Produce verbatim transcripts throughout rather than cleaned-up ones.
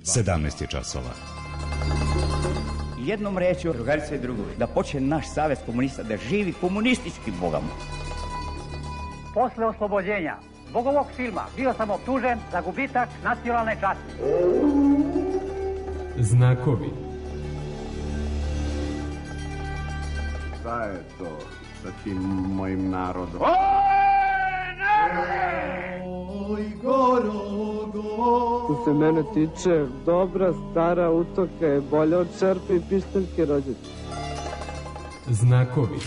sedamnaest je časova. Jednom rečju, drugarice i drugovi, da počne naš savez komunista da živi komunističkim bogom. Posle oslobođenja zbog ovog filma bio sam optužen za gubitak nacionalne časti. Znakovi. Šta je to sa tim mojim narodom? Oj, Gorogo. Što se mene tiče, dobra stara utoka je bolja od čerpe i pištaljke rođete. Znakovi.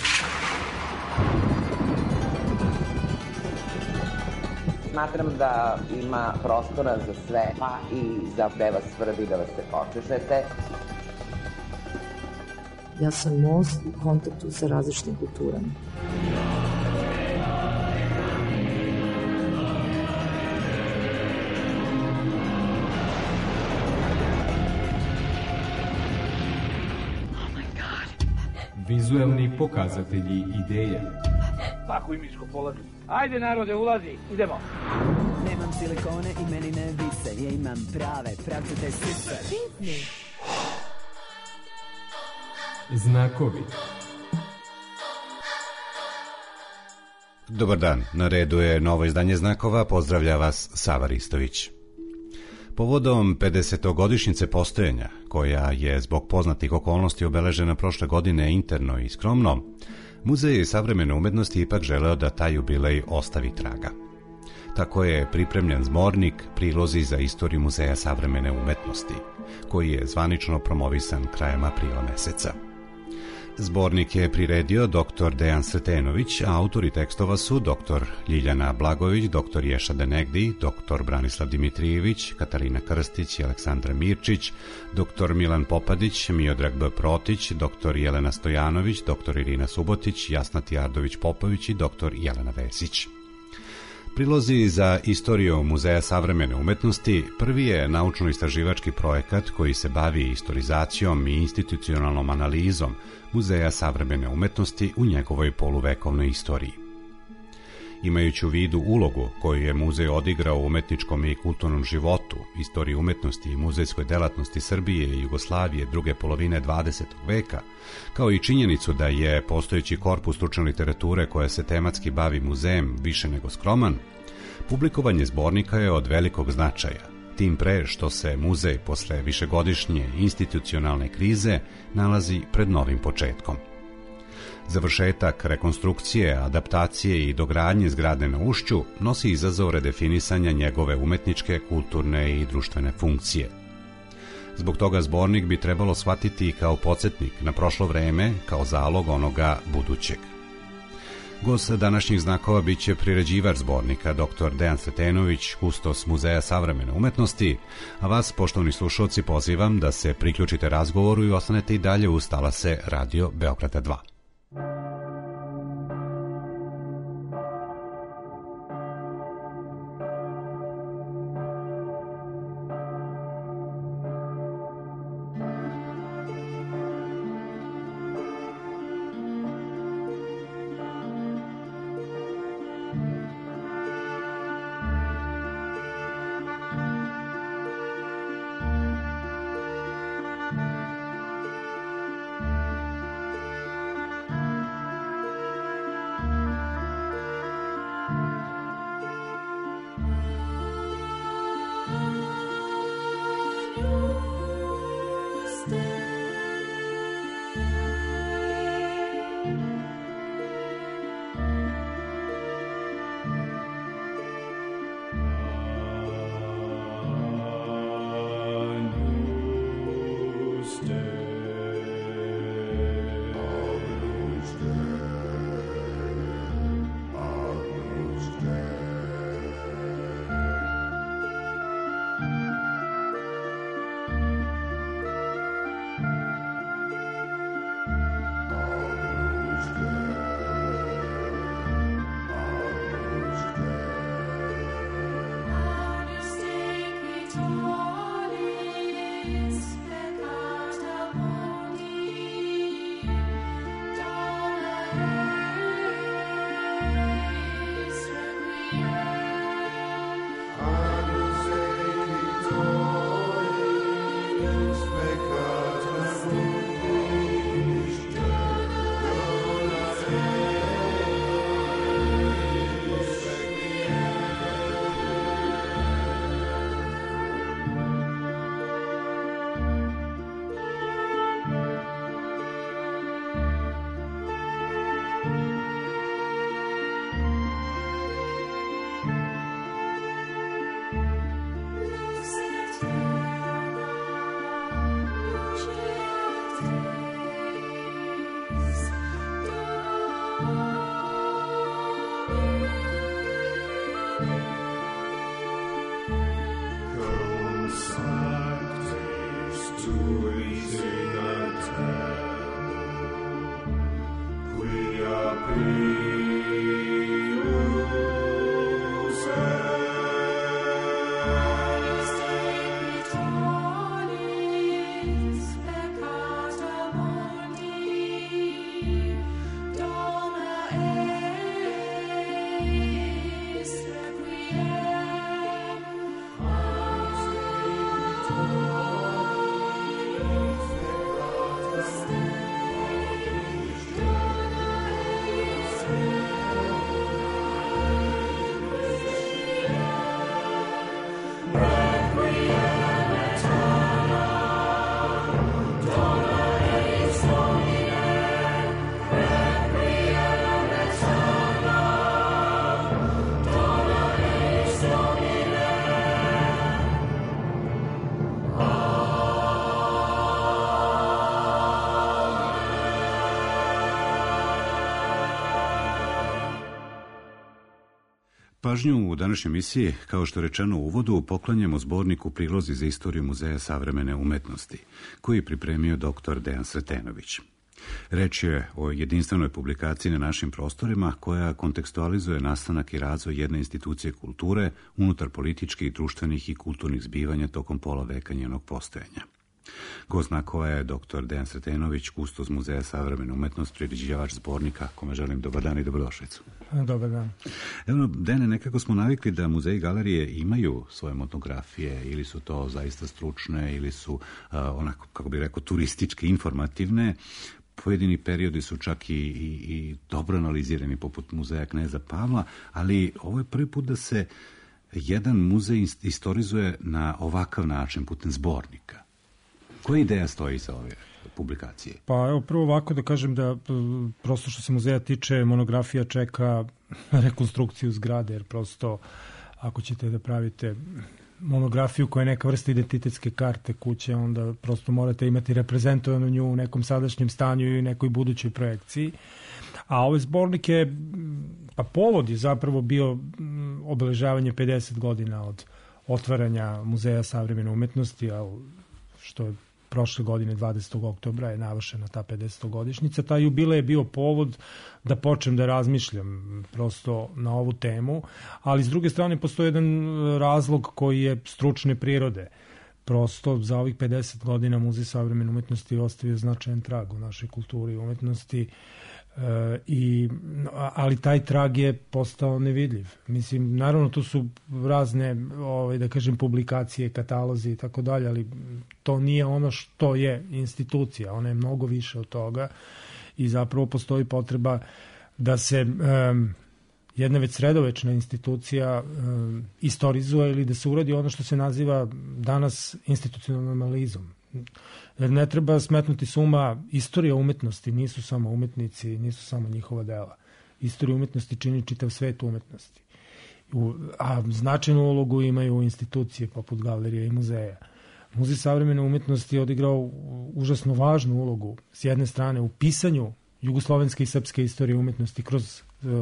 Smatram da ima prostora za sve, pa i za gde vas svrbi da vas se počešete. Ja sam most u kontaktu sa različitim kulturama. Vizuelni pokazatelji ideja. Tako i miško polazi. Ajde narode, ulazi, idemo. Nemam silikone i meni ne vise, ja imam prave, pravcate sise. Pitni. Znakovi. Dobar dan, na redu je novo izdanje Znakova, pozdravlja vas Sava Ristović. Povodom pedesetogodišnjice postojanja, koja je zbog poznatih okolnosti obeležena prošle godine interno i skromno, Muzej savremene umetnosti ipak želeo da taj jubilej ostavi traga. Tako je pripremljen zbornik Prilozi za istoriju Muzeja savremene umetnosti, koji je zvanično promovisan krajem aprila meseca. Zbornik je priredio doktor Dejan Sretenović, a autori tekstova su doktor Ljiljana Blagović, doktor Ješa Denegdi, doktor Branislav Dimitrijević, Katarina Krstić i Aleksandra Mirčić, doktor Milan Popadić, Miodrag B. Protić, doktor Jelena Stojanović, doktor Irina Subotić, Jasna Tijardović Popović i doktor Jelena Vesić. Prilozi za istoriju Muzeja savremene umetnosti prvi je naučno-istraživački projekat koji se bavi istorizacijom i institucionalnom analizom Muzeja savremene umetnosti u njegovoj poluvekovnoj istoriji. Imajući u vidu ulogu koju je muzej odigrao u umetničkom i kulturnom životu, istoriji umetnosti i muzejskoj delatnosti Srbije i Jugoslavije druge polovine dvadesetog veka, kao i činjenicu da je postojeći korpus stručne literature koja se tematski bavi muzejem više nego skroman, publikovanje zbornika je od velikog značaja, tim pre što se muzej posle višegodišnje institucionalne krize nalazi pred novim početkom. Završetak rekonstrukcije, adaptacije i dogradnje zgrade na Ušću nosi izazov redefinisanja njegove umetničke, kulturne i društvene funkcije. Zbog toga zbornik bi trebalo shvatiti kao podsjetnik na prošlo vreme, kao zalog onoga budućeg. Gost današnjih Znakova biće priređivač zbornika doktor Dejan Sretenović, kustos Muzeja savremene umetnosti, a vas, poštovani slušalci, pozivam da se priključite razgovoru i ostanete i dalje uz talase Radio Beograda dva. Pažnju u današnjoj emisiji, kao što je rečeno u uvodu, poklanjamo zborniku Prilozi za istoriju Muzeja savremene umetnosti, koji je pripremio doktor Dejan Sretenović. Reč je o jedinstvenoj publikaciji na našim prostorima koja kontekstualizuje nastanak i razvoj jedne institucije kulture unutar političkih, društvenih i kulturnih zbivanja tokom pola veka njenog postojanja. Gost znakova je doktor Dejan Sretenović, kustos Muzeja savremene umetnosti, priređivač zbornika, kome želim dobar dan i dobrodošlicu. Dobar dan. Evo, Dene, nekako smo navikli da muzeji i galerije imaju svoje monografije, ili su to zaista stručne, ili su uh, onako, kako bih rekao, turističke, informativne. Pojedini periodi su čak i, i, i dobro analizirani, poput muzeja Kneza Pavla, ali ovo je prvi put da se jedan muzej istorizuje na ovakav način, putem zbornika. Koja ideja stoji za ove publikacije? Pa evo, prvo ovako da kažem da prosto što se muzeja tiče, monografija čeka rekonstrukciju zgrade, jer prosto ako ćete da pravite monografiju koja je neka vrsta identitetske karte kuće, onda prosto morate imati reprezentovanu nju u nekom sadašnjem stanju i nekoj budućoj projekciji. A ovaj zbornik je, pa povod je zapravo bio obeležavanje pedeset godina od otvaranja Muzeja savremene umetnosti, a što je prošle godine dvadesetog oktobra je navršena ta pedesetogodišnjica. Ta jubilej je bio povod da počnem da razmišljam prosto na ovu temu, ali s druge strane postoji jedan razlog koji je stručne prirode. Prosto za ovih pedeset godina Muzej savremene umetnosti ostavio značajan trag u našoj kulturi i umetnosti, e, i, ali taj trag je postao nevidljiv. Mislim, naravno tu su razne, ovaj, da kažem, publikacije, katalozi i tako dalje, ali to nije ono što je institucija, ona je mnogo više od toga i zapravo postoji potreba da se um, jedna već sredovečna institucija um, istorizuje ili da se uradi ono što se naziva danas institucionalnom analizom. Jer ne treba smetnuti s uma, istorija umetnosti nisu samo umetnici, nisu samo njihova dela. Istorija umetnosti čini čitav svet umetnosti. U, a značajnu ulogu imaju institucije poput galerije i muzeja. Muzej savremene umetnosti je odigrao užasno važnu ulogu s jedne strane u pisanju jugoslovenske i srpske istorije umetnosti kroz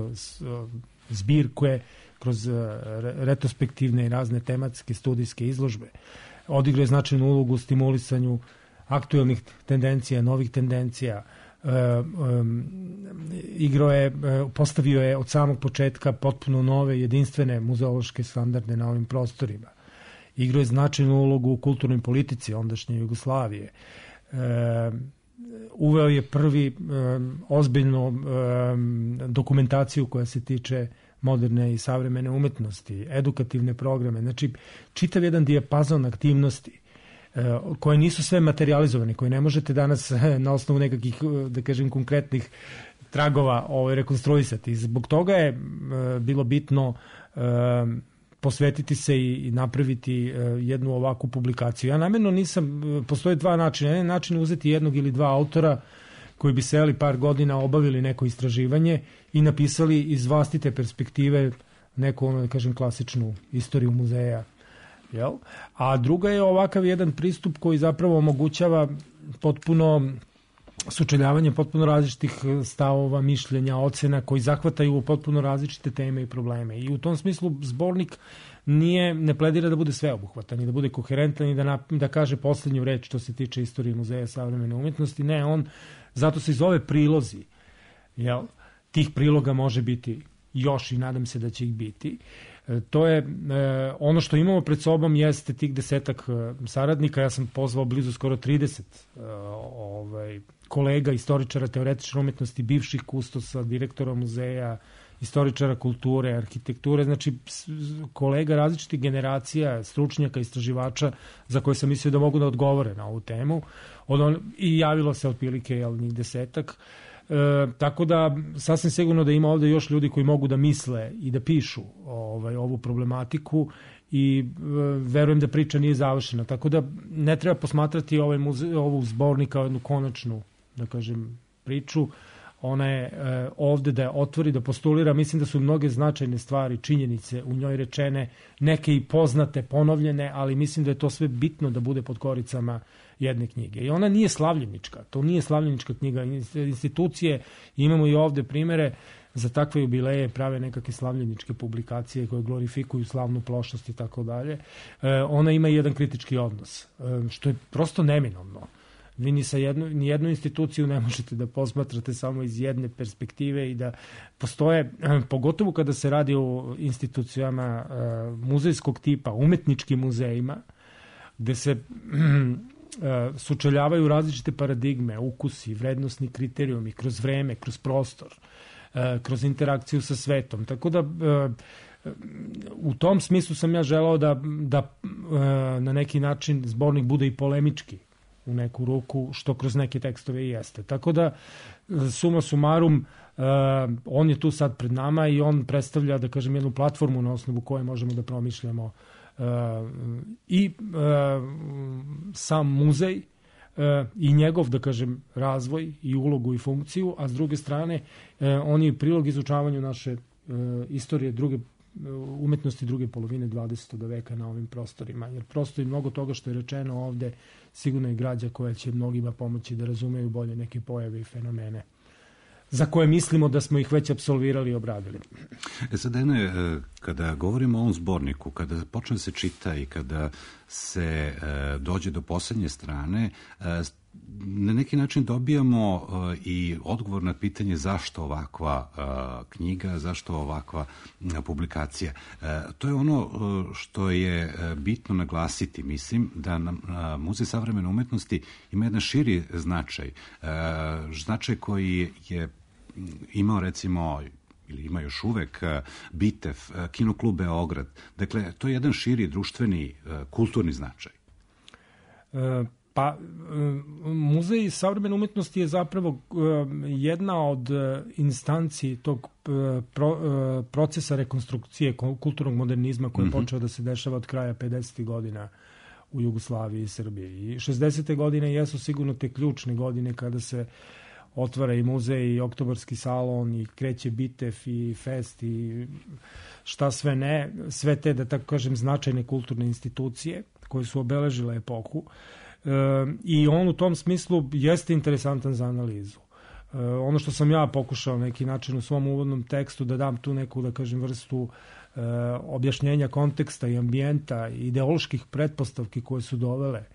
uh, zbirke, kroz uh, retrospektivne i razne tematske studijske izložbe. Odigrao je značajnu ulogu u stimulisanju aktuelnih tendencija, novih tendencija. Uh, um, igrao je, uh, postavio je od samog početka potpuno nove, jedinstvene muzeološke standarde na ovim prostorima. Igrao je značajnu ulogu u kulturnoj politici ondašnje Jugoslavije. Uh, uveo je prvi um, ozbiljnu um, dokumentaciju koja se tiče moderne i savremene umetnosti, edukativne programe, znači čitav jedan dijapazon aktivnosti koje nisu sve materializovane, koje ne možete danas na osnovu nekakvih, da kažem, konkretnih tragova ovaj, rekonstruisati. Zbog toga je bilo bitno posvetiti se i napraviti jednu ovakvu publikaciju. Ja namjerno nisam, postoje dva načina. Jedan način je uzeti jednog ili dva autora koji bi seli par godina, obavili neko istraživanje i napisali iz vlastite perspektive neku, ono, da kažem, klasičnu istoriju muzeja. Jel? A druga je ovakav jedan pristup koji zapravo omogućava potpuno sučeljavanje potpuno različitih stavova, mišljenja, ocena koji zahvataju potpuno različite teme i probleme. I u tom smislu zbornik nije, ne pledira da bude sveobuhvatan i da bude koherentan i da, na, da kaže poslednju reč što se tiče istorije muzeja savremene umetnosti. Ne, on zato se i zove prilozi. Jel? Tih priloga može biti još i nadam se da će ih biti. E, to je e, ono što imamo pred sobom jeste tih desetak e, saradnika. Ja sam pozvao blizu skoro trideset e, ovaj, kolega, istoričara, teoretičara umetnosti, bivših kustosa, direktora muzeja, istoričara kulture, arhitekture, znači kolega različitih generacija, stručnjaka, istraživača za koje sam mislio da mogu da odgovore na ovu temu. Od on, i javilo se otprilike jel, njih desetak. E, tako da sasvim sigurno da ima ovde još ljudi koji mogu da misle i da pišu ovaj, ovu problematiku i e, verujem da priča nije završena. Tako da ne treba posmatrati ovaj muze, ovu zbornik kao jednu konačnu, da kažem, priču. Ona je e, ovde da je otvori, da postulira. Mislim da su mnoge značajne stvari, činjenice u njoj rečene, neke i poznate, ponovljene, ali mislim da je to sve bitno da bude pod koricama jedne knjige. I ona nije slavljenička. To nije slavljenička knjiga. Institucije, imamo i ovde primere, za takve jubileje prave nekakve slavljeničke publikacije koje glorifikuju slavnu plošnost i tako dalje. Ona ima i jedan kritički odnos, e, što je prosto neminovno. Vi ni sa jednu, ni jednu instituciju ne možete da posmatrate samo iz jedne perspektive i da postoje, pogotovo kada se radi o institucijama muzejskog tipa, umetničkim muzejima, gde se sučeljavaju različite paradigme, ukusi, vrednosni kriterijumi, kroz vreme, kroz prostor, kroz interakciju sa svetom. Tako da u tom smislu sam ja želao da, da na neki način zbornik bude i polemički u neku ruku, što kroz neke tekstove i jeste. Tako da, suma sumarum, uh, on je tu sad pred nama i on predstavlja, da kažem, jednu platformu na osnovu koje možemo da promišljamo uh, i uh, sam muzej uh, i njegov, da kažem, razvoj i ulogu i funkciju, a s druge strane uh, on je prilog izučavanju naše uh, istorije druge umetnosti druge polovine dvadesetog veka na ovim prostorima, jer prosto i mnogo toga što je rečeno ovde sigurno je građa koja će mnogima pomoći da razumeju bolje neke pojave i fenomene za koje mislimo da smo ih već apsolvirali i obradili. E sad, Dene, kada govorimo o ovom zborniku, kada počne se čita i kada se e, dođe do poslednje strane, e, na neki način dobijamo uh, i odgovor na pitanje zašto ovakva uh, knjiga, zašto ovakva uh, publikacija. Uh, to je ono uh, što je uh, bitno naglasiti. Mislim da nam uh, Muzej savremene umetnosti ima jedan širi značaj. Uh, značaj koji je imao, recimo, ili ima još uvek uh, Bitev, uh, Kinoklub Beograd. Dakle, to je jedan širi društveni, uh, kulturni značaj. Uh... Pa, Muzej savremene umetnosti je zapravo jedna od instanci tog procesa rekonstrukcije kulturnog modernizma koji je počeo da se dešava od kraja pedesetih godina u Jugoslaviji i Srbiji. I šezdesete godine jesu sigurno te ključne godine kada se otvara i muzej i Oktobarski salon i kreće Bitev i Fest i šta sve ne, sve te, da tako kažem, značajne kulturne institucije koje su obeležile epohu. E, i on u tom smislu jeste interesantan za analizu. E, ono što sam ja pokušao neki način u svom uvodnom tekstu da dam tu neku, da kažem, vrstu e, objašnjenja konteksta i ambijenta, ideoloških pretpostavki koje su dovele e,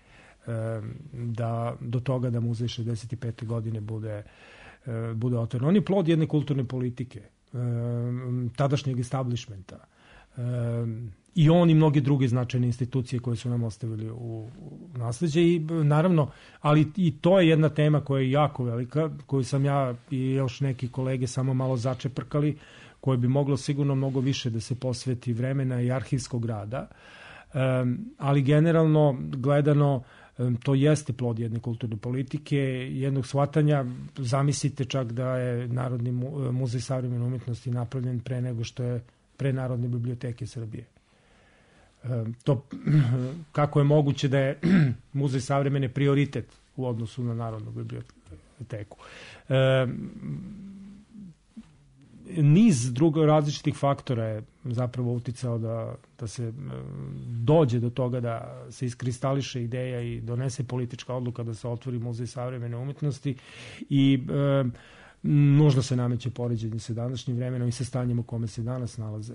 da, do toga da muzej šezdeset pete godine bude, e, bude otvoren. On je plod jedne kulturne politike, e, tadašnjeg establishmenta. E, I on i mnoge druge značajne institucije koje su nam ostavili u, u nasleđe i naravno, ali i to je jedna tema koja je jako velika, koju sam ja i još neki kolege samo malo začeprkali, koje bi moglo sigurno mnogo više da se posveti vremena i arhivskog rada, um, ali generalno gledano to jeste plod jedne kulturne politike, jednog shvatanja. Zamislite čak da je Narodni muzej savremene umetnosti napravljen pre nego što je pre Narodne biblioteke Srbije. To, kako je moguće da je Muzej savremene prioritet u odnosu na Narodnu biblioteku. E, niz drugo različitih faktora je zapravo uticao da, da se dođe do toga da se iskristališe ideja i donese politička odluka da se otvori Muzej savremene umetnosti i e, nužno se nameće poređenje sa današnjim vremenom i sa stanjem u kome se danas nalaze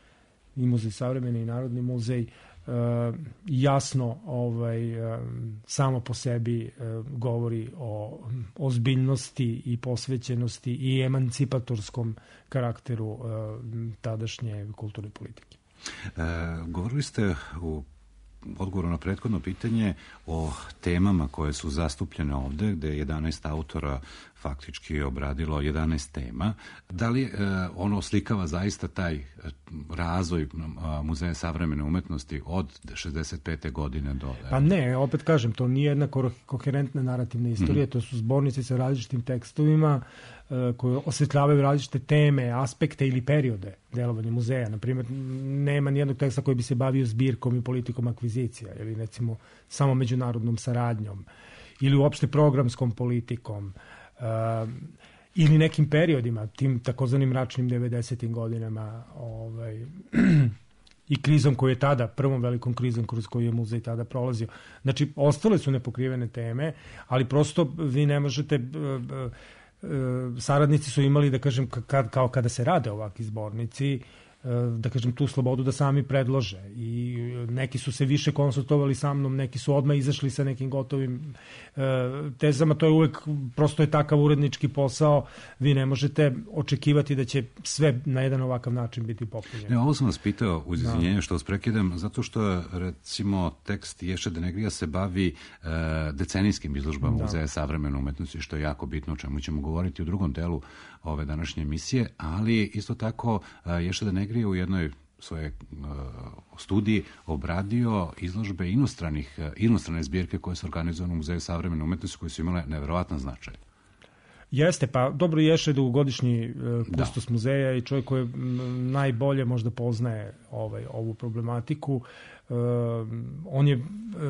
i Muzej savremene i Narodni muzej. Uh, jasno ovaj, uh, samo po sebi uh, govori o ozbiljnosti i posvećenosti i emancipatorskom karakteru uh, tadašnje kulturne politike. E, govorili ste u odgovoru na prethodno pitanje o temama koje su zastupljene ovde, gde je jedanaest autora faktički obradilo jedanaest tema. Da li e, ono oslikava zaista taj e, razvoj a, Muzeja savremene umetnosti od šezdeset pete godine do... Pa ne, opet kažem, to nije jedna koherentna narativna istorija, mm-hmm. to su zbornici sa različitim tekstovima e, koje osvetljavaju različite teme, aspekte ili periode delovanja muzeja. Naprimjer, nema nijednog teksta koji bi se bavio zbirkom i politikom akvizicija ili recimo samo međunarodnom saradnjom ili uopšte programskom politikom. Uh, ili nekim periodima, tim takozvanim mračnim devedesetim godinama ovaj, i krizom koju je tada, prvom velikom krizom kroz koju je muzej tada prolazio. Znači, ostale su nepokrivene teme, ali prosto vi ne možete... Uh, uh, saradnici su imali, da kažem, kad, kao kada se rade ovakvi zbornici, da kažem, tu slobodu da sami predlože i neki su se više konsultovali sa mnom, neki su odmah izašli sa nekim gotovim e, tezama, to je uvek, prosto je takav urednički posao, vi ne možete očekivati da će sve na jedan ovakav način biti popunjeno. Ne, ovo sam vas pitao uz izvinjenje što vas prekidam, zato što recimo tekst Ješe Denegrija se bavi e, decenijskim izložbama da. Muzeja savremene umetnosti, što je jako bitno, o čemu ćemo govoriti u drugom delu ove današnje emisije, ali isto tako Ješe Denegrija u jednoj svoje uh, studiji obradio izložbe inostranih, uh, inostrane zbirke koje su organizovane u Muzeju savremene umetnosti, koje su imale neverovatan značaj. Jeste, pa dobro, Ješe dugogodišnji uh, kustos da. muzeja i čovjek koji m, najbolje možda poznaje ovaj, ovu problematiku. Uh, on je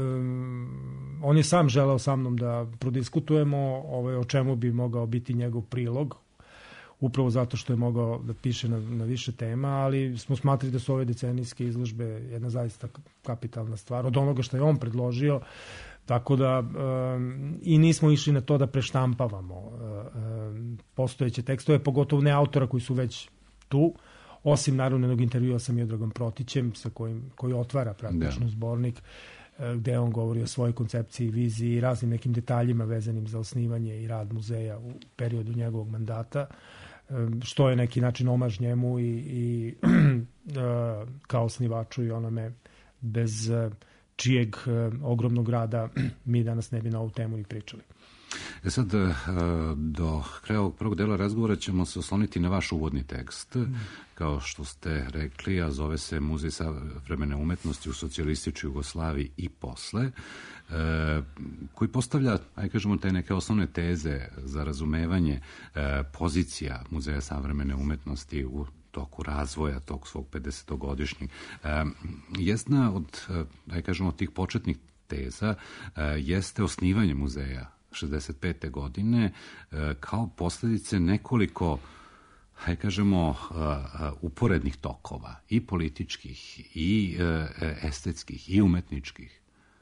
um, on je sam želeo sa mnom da prodiskutujemo ovaj, o čemu bi mogao biti njegov prilog, upravo zato što je mogao da piše na, na više tema, ali smo smatrali da su ove decenijske izložbe jedna zaista kapitalna stvar od onoga što je on predložio, tako da um, i nismo išli na to da preštampavamo um, postojeće tekstove, pogotovo ne autora koji su već tu, osim naravno jednog intervjua sa Miodragom Protićem, sa kojim, koji otvara praktično zbornik, gde on govori o svojoj koncepciji, viziji i raznim nekim detaljima vezanim za osnivanje i rad muzeja u periodu njegovog mandata, što je neki način omaž njemu i, i kao osnivaču i onome bez čijeg ogromnog rada mi danas ne bi na ovu temu i pričali. E sad, do kraja ovog prvog dela razgovora ćemo se osloniti na vaš uvodni tekst, mm. kao što ste rekli, a zove se Muzej savremene umetnosti u socijalističkoj Jugoslaviji i posle, e, koji postavlja, aj kažemo, te neke osnovne teze za razumevanje e, pozicija Muzeja savremene umetnosti u toku razvoja tog svog pedesetogodišnjeg. E, jedna od, aj kažemo, tih početnih teza e, jeste osnivanje muzeja šezdeset pete godine kao posljedice nekoliko, hajde kažemo, uporednih tokova, i političkih, i estetskih, i umetničkih.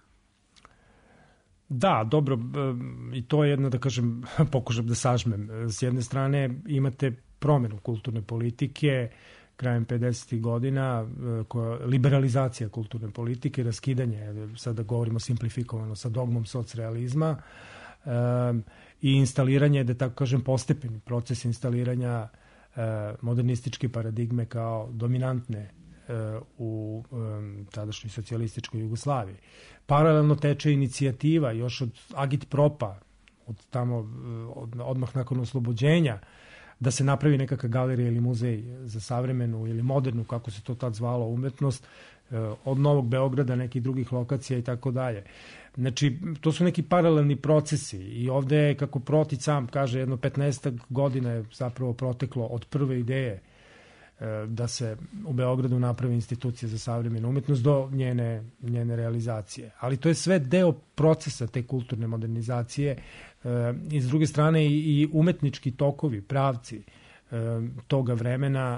Da, dobro, i to je jedno, da kažem, pokušam da sažmem. S jedne strane imate promjenu kulturne politike krajem pedesetih godina, koja, liberalizacija kulturne politike, raskidanje, sada govorimo simplifikovano, sa dogmom socrealizma, Um, i instaliranje, da tako kažem, postepeni proces instaliranja uh, modernističke paradigme kao dominantne uh, u um, tadašnjoj socijalističkoj Jugoslaviji. Paralelno teče inicijativa još od Agitpropa, od tamo, od, odmah nakon oslobođenja, da se napravi nekakva galerija ili muzej za savremenu ili modernu, kako se to tad zvalo, umetnost, od Novog Beograda, nekih drugih lokacija i tako dalje. Znači, to su neki paralelni procesi i ovde je, kako Protić sam kaže, jedno petnaestak godina je zapravo proteklo od prve ideje da se u Beogradu napravi institucija za savremenu umetnost do njene, njene realizacije. Ali to je sve deo procesa te kulturne modernizacije i s druge strane i umetnički tokovi, pravci toga vremena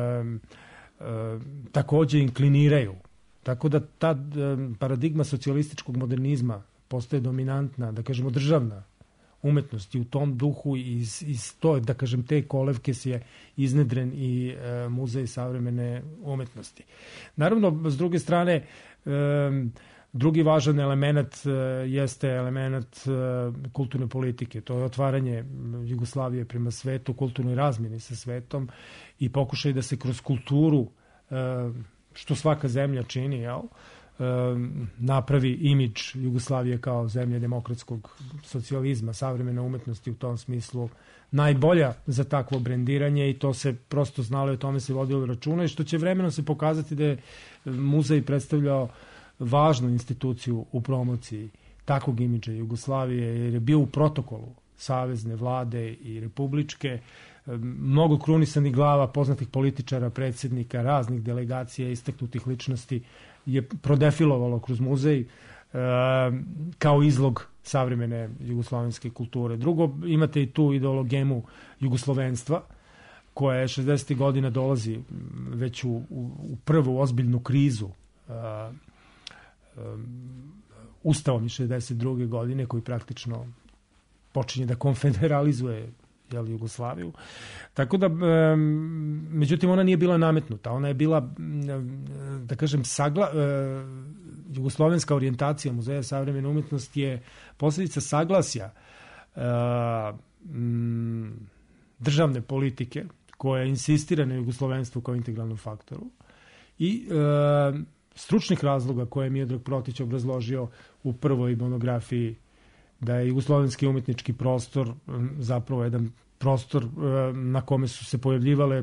takođe inkliniraju. Tako da ta paradigma socijalističkog modernizma postaje dominantna, da kažemo državna umetnost i u tom duhu iz, iz to, da kažem, te kolevke se je iznedren i e, muzej savremene umetnosti. Naravno, s druge strane, e, drugi važan element e, jeste element e, kulturne politike. To je otvaranje Jugoslavije prema svetu, kulturnoj razmjeni sa svetom i pokušaj da se kroz kulturu, e, što svaka zemlja čini, jel, napravi imidž Jugoslavije kao zemlje demokratskog socijalizma, savremene umetnosti u tom smislu najbolja za takvo brendiranje i to se prosto znalo i o tome se vodilo računa i što će vremenom se pokazati da je muzej predstavljao važnu instituciju u promociji takvog imidža Jugoslavije jer je bio u protokolu savezne vlade i republičke, mnogo krunisanih glava, poznatih političara, predsjednika, raznih delegacija, istaknutih ličnosti je prodefilovalo kroz muzej e, kao izlog savremene jugoslovenske kulture. Drugo, imate i tu ideologemu jugoslovenstva, koja je šezdesetih godina dolazi već u, u, u prvu ozbiljnu krizu e, e, Ustavom iz šezdeset druge godine, koji praktično počinje da konfederalizuje jel, Jugoslaviju. Tako da, e, međutim, ona nije bila nametnuta. Ona je bila, da kažem, sagla, e, jugoslovenska orijentacija Muzeja savremene umetnosti je posljedica saglasja e, m, državne politike koja insistira na jugoslovenstvu kao integralnom faktoru i e, stručnih razloga koje je Miodrag Protić obrazložio u prvoj monografiji da je jugoslovenski umetnički prostor zapravo jedan prostor na kome su se pojavljivale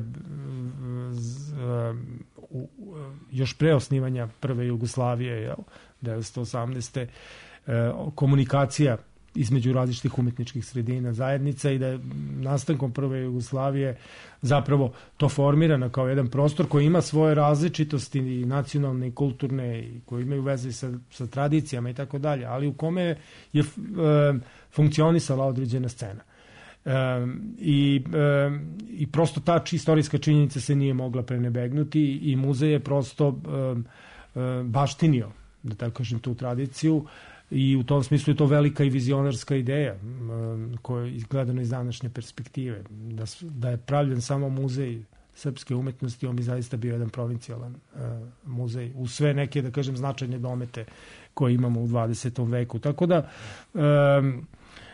još pre osnivanja prve Jugoslavije, jel, devetsto osamnaeste. komunikacija između različitih umetničkih sredina zajednica i da je nastankom prve Jugoslavije zapravo to formirano kao jedan prostor koji ima svoje različitosti i nacionalne i kulturne i koji imaju veze sa, sa tradicijama i tako dalje, ali u kome je e, funkcionisala određena scena. E, i, e, I prosto ta istorijska činjenica se nije mogla prenebegnuti i muzej je prosto e, e, baštinio, da tako kažem, tu tradiciju. I u tom smislu je to velika i vizionarska ideja koja je izgledana iz današnje perspektive. Da, da je pravljen samo muzej srpske umetnosti, on bi zaista bio jedan provincijalan uh, muzej u sve neke, da kažem, značajne domete koje imamo u dvadesetom veku. Tako da, um,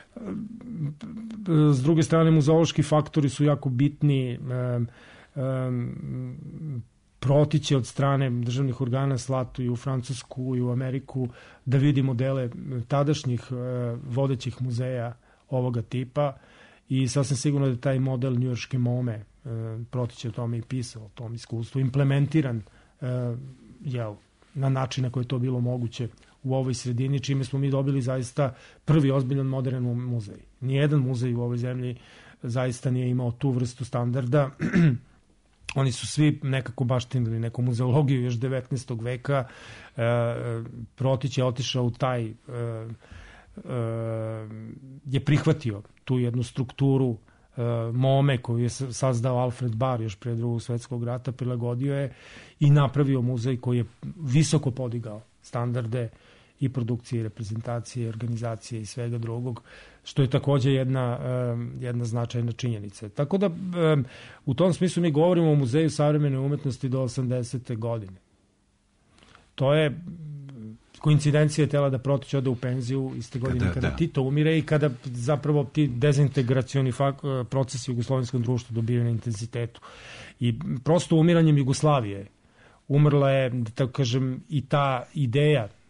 s druge strane, muzeološki faktori su jako bitni. Um, um, Protić je od strane državnih organa slato i u Francusku i u Ameriku da vidi modele tadašnjih e, vodećih muzeja ovoga tipa i sasvim sigurno da taj model njujorške mome, e, Protić je o tome i pisao, o tom iskustvu, implementiran e, jel, na način na koji je to bilo moguće u ovoj sredini, čime smo mi dobili zaista prvi ozbiljan modern muzej. Nijedan muzej u ovoj zemlji zaista nije imao tu vrstu standarda. Oni su svi nekako baštinili neku muzeologiju još devetnaestog veka. E, Protić je otišao u taj, e, e, je prihvatio tu jednu strukturu e, mome koju je sazdao Alfred Barr još pre Drugog svetskog rata, prilagodio je i napravio muzej koji je visoko podigao standarde i produkcije, i reprezentacije, i organizacije i svega drugog, što je takođe jedna, jedna značajna činjenica. Tako da, u tom smislu mi govorimo o Muzeju savremene umetnosti do osamdesete godine. To je koincidencija je tela da Protić ode u penziju iste godine kada, kada da. Tito umire i kada zapravo ti dezintegracioni procesi u jugoslovenskom društvu dobijaju na intenzitetu. I prosto umiranjem Jugoslavije umrla je, da tako kažem, i ta ideja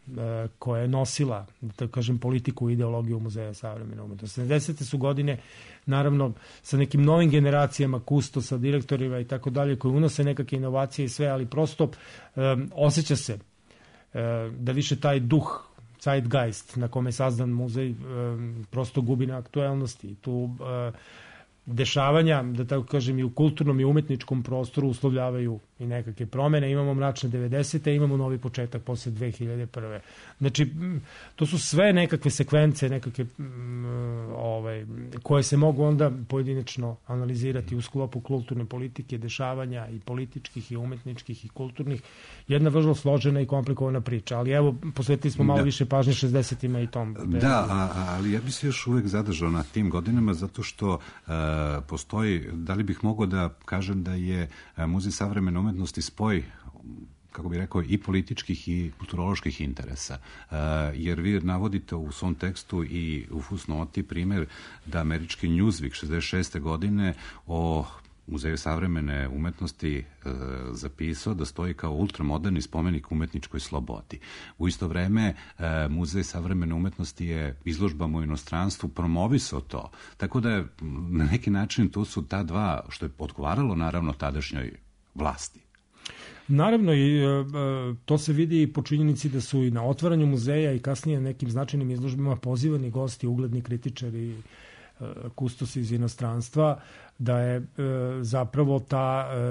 koja je nosila, da kažem, politiku i ideologiju Muzeja savremene umetnosti. sedamdesete su godine, naravno, sa nekim novim generacijama kustosa, direktorima i tako dalje, koji unose nekakve inovacije i sve, ali prosto um, osjeća se um, da više taj duh, zeitgeist na kome je sazdan muzej, um, prosto gubi na aktuelnosti. Tu uh, dešavanja, da tako kažem, i u kulturnom i umetničkom prostoru uslovljavaju i nekakve promene. Imamo mračne devedesete, imamo novi početak posle dve hiljade prve. Znači, to su sve nekakve sekvence, nekakve ovaj, koje se mogu onda pojedinačno analizirati u sklopu kulturne politike, dešavanja i političkih i umetničkih i kulturnih. Jedna vrlo složena i komplikovana priča, ali evo, posvetili smo malo da. više pažnje šezdesetima i tom. Da, a, ali ja bih se još uvek zadržao na tim godinama, zato što uh, postoji, da li bih mogao da kažem da je Muzej savremene umetnosti spoj, kako bih rekao, i političkih i kulturoloških interesa. Uh, jer vi navodite u svom tekstu i u fusnoti primjer da američki Newsweek šezdeset šeste godine o Muzeju savremene umetnosti e, zapisao da stoji kao ultramoderni spomenik umetničkoj slobodi. U isto vreme e, Muzej savremene umetnosti je izložbama u inostranstvu promovisao to. Tako da je na neki način tu su ta dva, što je odgovaralo naravno tadašnjoj vlasti. Naravno, i e, to se vidi i po činjenici da su i na otvaranju muzeja i kasnije nekim značajnim izložbama pozivani gosti, ugledni kritičari, kustosi iz inostranstva, da je e, zapravo ta e,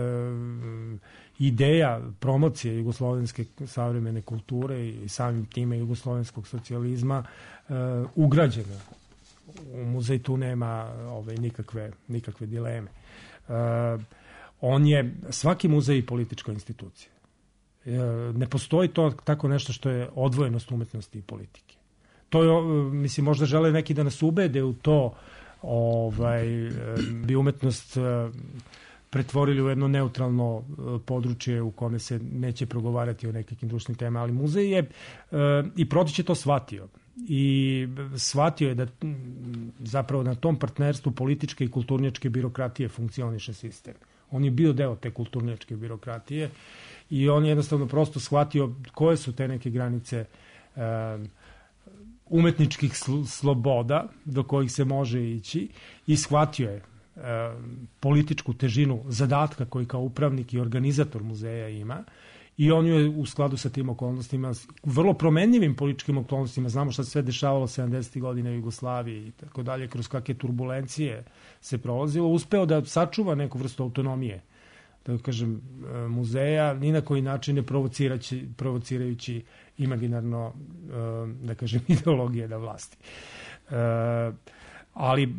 ideja promocije jugoslovenske savremene kulture i samim time jugoslovenskog socijalizma e, ugrađena. U muzej tu nema ove, nikakve, nikakve dileme. E, on je, svaki muzej i politička institucija. E, ne postoji to tako nešto što je odvojenost umetnosti i politike. To je, mislim, možda žele neki da nas ubede u to, ovaj, bi umetnost pretvorili u jedno neutralno područje u kome se neće progovarati o nekakvim društvenim temama, ali muzej je i Protić je to shvatio. I shvatio je da zapravo na tom partnerstvu političke i kulturnjačke birokratije funkcioniše sistem. On je bio deo te kulturnjačke birokratije i on je jednostavno prosto shvatio koje su te neke granice umetničkih sl- sloboda do kojih se može ići i shvatio je e, političku težinu zadatka koji kao upravnik i organizator muzeja ima i on je u skladu sa tim okolnostima, vrlo promenljivim političkim okolnostima, znamo šta se sve dešavalo sedamdesetih godina u Jugoslaviji i tako dalje, kroz kakve turbulencije se prolazilo, uspeo da sačuva neku vrstu autonomije, da kažem, muzeja, ni na koji način ne provocirajući, provocirajući imaginarno, da kažem, ideologije da vlasti. Ali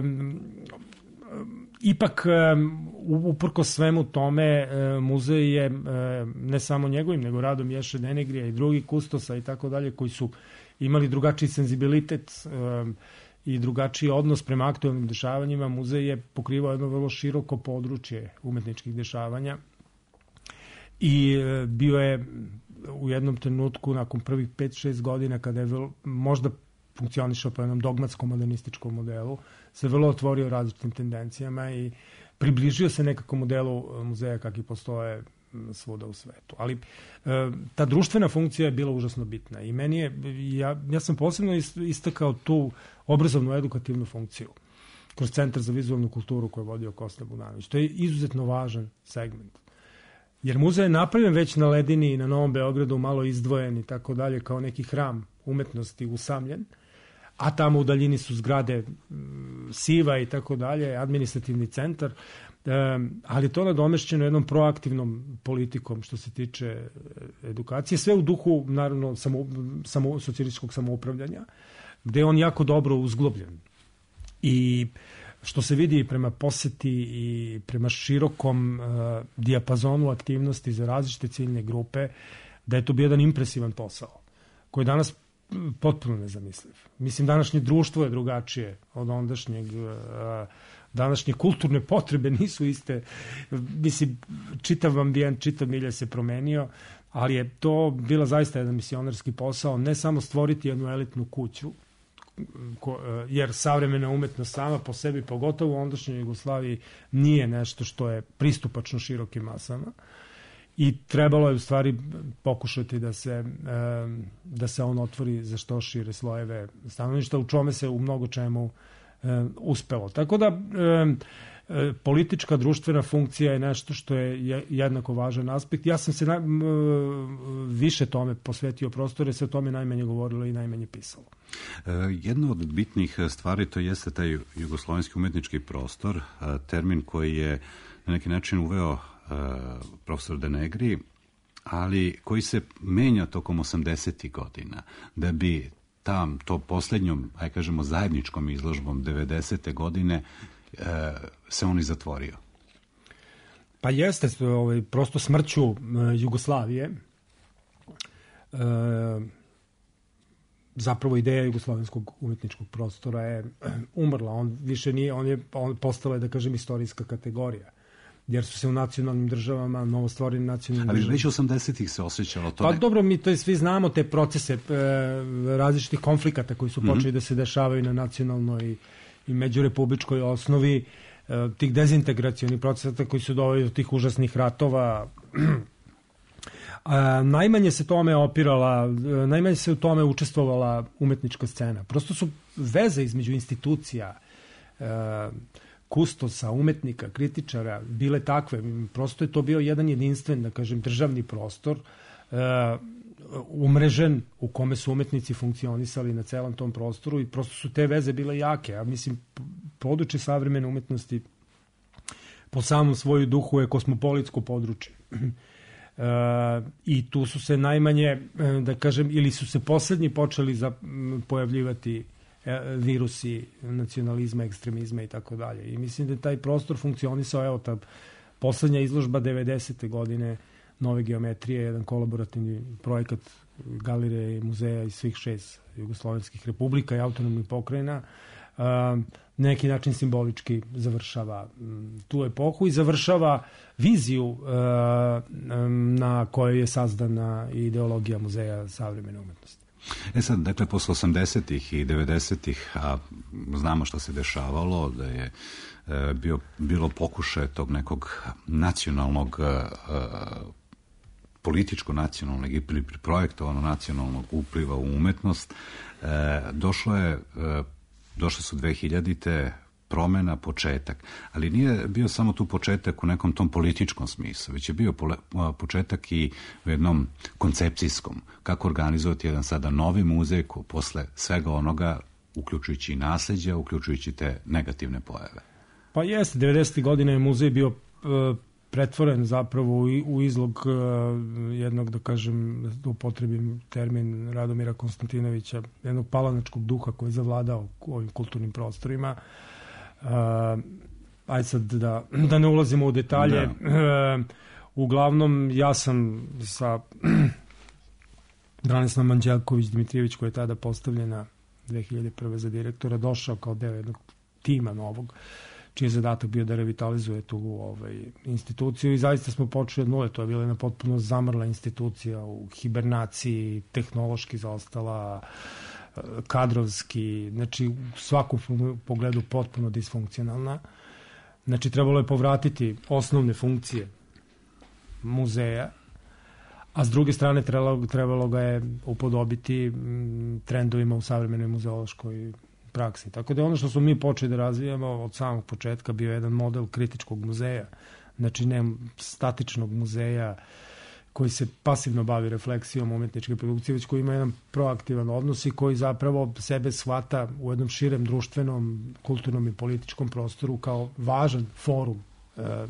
ipak, uprko svemu tome, muzej je ne samo njegovim, nego radom Ješe Denegrija i drugih kustosa i tako dalje, koji su imali drugačiji senzibilitet i drugačiji odnos prema aktualnim dešavanjima. Muzej je pokrivao jedno vrlo široko područje umetničkih dešavanja i bio je u jednom trenutku, nakon prvih pet šest godina, kada je vrlo, možda funkcionišao po jednom dogmatskom modernističkom modelu, se vrlo otvorio različitim tendencijama i približio se nekako modelu muzeja kakvi postoje svuda u svetu. Ali e, ta društvena funkcija je bila užasno bitna i meni je, ja, ja sam posebno istakao tu obrazovnu edukativnu funkciju kroz Centar za vizualnu kulturu koju je vodio Kosta Bunanović. To je izuzetno važan segment. Jer muzej je napravljen već na Ledini i na Novom Beogradu, malo izdvojen i tako dalje, kao neki hram umetnosti usamljen, a tamo u daljini su zgrade Siva i tako dalje, administrativni centar, Um, ali to nadomešćeno jednom proaktivnom politikom što se tiče edukacije, sve u duhu, naravno, samo, samo, socijalističkog samoupravljanja, gde je on jako dobro uzglobljen. I što se vidi prema poseti i prema širokom uh, dijapazonu aktivnosti za različite ciljne grupe, da je to bio jedan impresivan posao, koji je danas potpuno nezamisliv. Mislim, današnje društvo je drugačije od ondašnjeg. Uh, današnje kulturne potrebe nisu iste. Mislim, čitav ambijent, čitav milje se promenio, ali je to bila zaista jedan misionarski posao, ne samo stvoriti jednu elitnu kuću, ko, jer savremena umetnost sama po sebi, pogotovo u ondašnjoj Jugoslaviji, nije nešto što je pristupačno širokim masama. i trebalo je u stvari pokušati da se, da se on otvori za što šire slojeve stanovništva, u čome se u mnogo čemu uspelo. Tako da politička društvena funkcija je nešto što je jednako važan aspekt. Ja sam se na, više tome posvetio prostore, se o tome najmanje govorilo i najmanje pisalo. Jedna od bitnih stvari to jeste taj jugoslovenski umetnički prostor, termin koji je na neki način uveo profesor De Negri, ali koji se menja tokom osamdesetih godina, da bi tam, to poslednjom, aj kažemo, zajedničkom izložbom devedesete godine se on i zatvorio. Pa jeste, ovaj, prosto smrću Jugoslavije e, zapravo ideja jugoslovenskog umetničkog prostora je umrla. On više nije, on je on postala je, da kažem, istorijska kategorija. Jer su se u nacionalnim državama, novostvorenim nacionalnim Ali državama... već osamdesetih se osjećalo to... Pa ne... dobro, mi to svi znamo, te procese e, različitih konflikata koji su počeli mm-hmm. da se dešavaju na nacionalnoj i međurepubličkoj osnovi, e, tih dezintegracionih procesa koji su doveli do tih užasnih ratova. A, najmanje se tome opirala, najmanje se u tome učestvovala umetnička scena. Prosto su veze između institucija, e, kustosa, umetnika, kritičara bile takve. Prosto je to bio jedan jedinstven, da kažem, državni prostor, e, umrežen, u kome su umetnici funkcionisali na celom tom prostoru i prosto su te veze bile jake. A mislim, područje savremene umetnosti po samom svoju duhu je kosmopolitsko područje. E, I tu su se najmanje, da kažem, ili su se poslednji počeli za, pojavljivati virusi nacionalizma, ekstremizma i tako dalje. I mislim da je taj prostor funkcionisao, evo ta poslednja izložba devedesete godine Nove geometrije, jedan kolaborativni projekat galerije i muzeja iz svih šest jugoslovenskih republika i autonomnih pokrajina, na neki način simbolički završava tu epohu i završava viziju na kojoj je sazdana ideologija Muzeja savremene umetnosti. E sad, dakle, posle osamdesetih i devedesetih, a znamo što se dešavalo, da je e, bio, bilo pokušaje tog nekog nacionalnog, e, političko-nacionalnog ili projektovano nacionalnog upliva u umetnost, e, došlo je, e, došle su dvehiljadite promena, početak, ali nije bio samo tu početak u nekom tom političkom smislu, već je bio početak i u jednom koncepcijskom, kako organizovati jedan sada novi muzej posle svega onoga, uključujući i nasleđa, uključujući te negativne pojave. Pa jeste, devedesetih godina je muzej bio uh, pretvoren zapravo u, u izlog uh, jednog, da kažem, da upotrebim termin Radomira Konstantinovića, jednog palanačkog duha koji je zavladao u ovim kulturnim prostorima. Uh, aj sad da, da ne ulazimo u detalje. Da. Uh, uglavnom, ja sam sa Branislav Anđelković Dimitrijević, koja je tada postavljena dve hiljade prve za direktora, došao kao deo jednog tima novog, čiji je zadatak bio da revitalizuje tu ovaj, instituciju i zaista smo počeli od nule. To je bila jedna potpuno zamrla institucija u hibernaciji, tehnološki zaostala, kadrovski, znači u svakom pogledu potpuno disfunkcionalna. Znači trebalo je povratiti osnovne funkcije muzeja, a s druge strane trebalo, trebalo ga je upodobiti trendovima u savremenoj muzeološkoj praksi. Tako da ono što smo mi počeli da razvijamo od samog početka bio jedan model kritičkog muzeja, znači ne statičnog muzeja koji se pasivno bavi refleksijom umetničke produkcije, već koji ima jedan proaktivan odnos i koji zapravo sebe shvata u jednom širem društvenom, kulturnom i političkom prostoru kao važan forum e, e,